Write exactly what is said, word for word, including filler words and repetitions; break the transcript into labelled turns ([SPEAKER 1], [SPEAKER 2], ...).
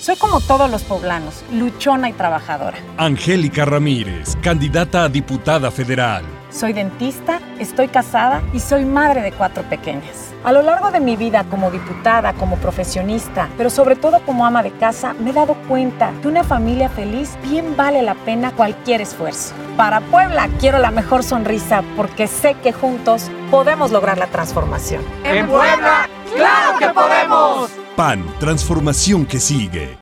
[SPEAKER 1] Soy como todos los poblanos, luchona y trabajadora.
[SPEAKER 2] Angélica Ramírez, candidata a diputada federal.
[SPEAKER 1] Soy dentista, estoy casada y soy madre de cuatro pequeñas. A lo largo de mi vida como diputada, como profesionista, pero sobre todo como ama de casa, me he dado cuenta que una familia feliz bien vale la pena cualquier esfuerzo. Para Puebla quiero la mejor sonrisa porque sé que juntos podemos lograr la transformación.
[SPEAKER 3] ¡En Puebla, claro que podemos!
[SPEAKER 2] P A N, transformación que sigue.